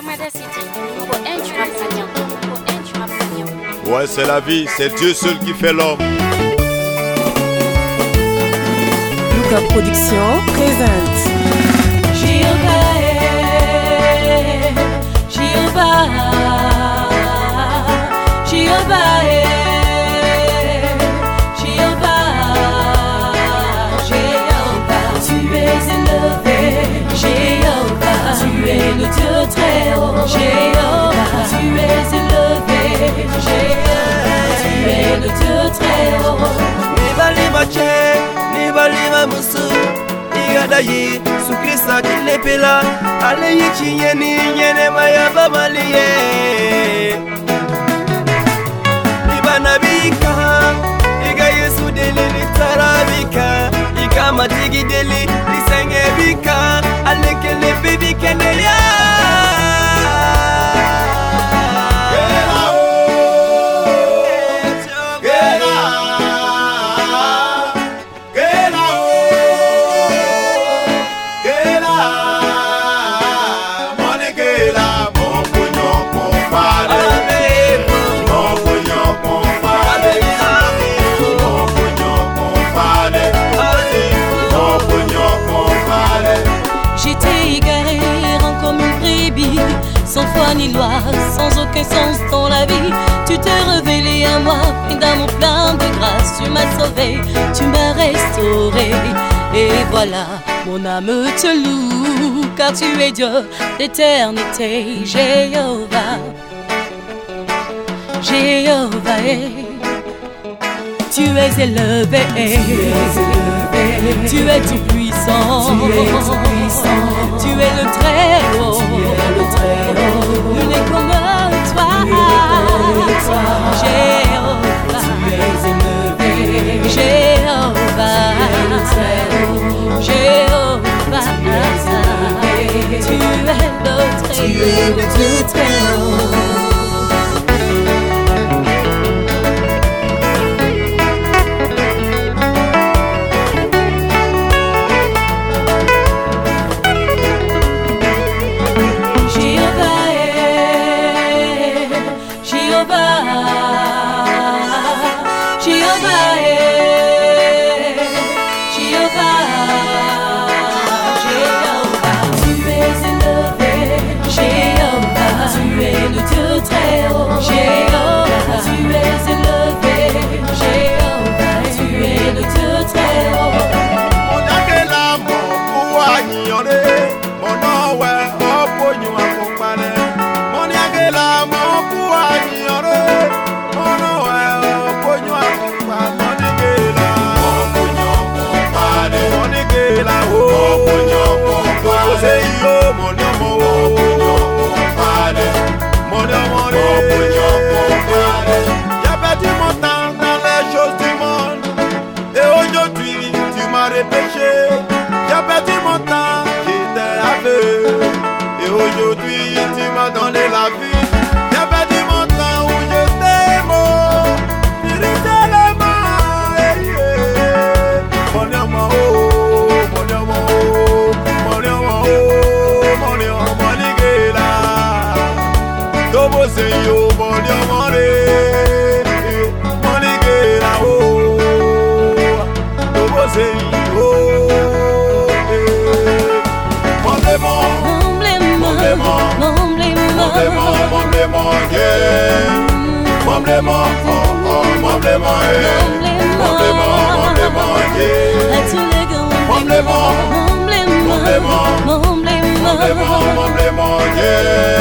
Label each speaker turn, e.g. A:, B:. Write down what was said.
A: Ouais, c'est la vie, c'est Dieu seul qui fait l'homme.
B: Luca Production présente
C: Jéhovah, Jéhovah, Jéhovah, Jéhovah, tu es élevé, Jéhovah, tu es le Dieu très haut, Jéhovah, tu es élevé, Jéhovah, tu es le Dieu très haut.
D: Nibalima che, nibalima musu, igadayi, su Krista kilepela, ale yichi yeni yene mayaba maliye. Ibanabika, iga Yesu deli litarabika, iga matigi deli lisengebika, alekele bibi keneya.
C: Sans foi ni loi, sans aucun sens dans la vie, tu t'es révélé à moi, et dans mon plein de grâce, tu m'as sauvé, tu m'as restauré. Et voilà, mon âme te loue, car tu es Dieu d'éternité, Jéhovah, Jéhovah, tu es élevé, tu es tout puissant, tu es le très haut, nul n'est comme toi, Jéhovah, Jéhovah, Jéhovah, tu es le très haut.
A: J'ai perdu mon temps, j'étais aveugle. Et aujourd'hui tu m'as donné la vie. J'ai perdu mon temps où j'étais mort spirituellement. Mon amour, mon amour, mon amour, mon amour, mon ligela. Tobo seyo, mon amour, mon ligela. Tobo seyo.
C: Mon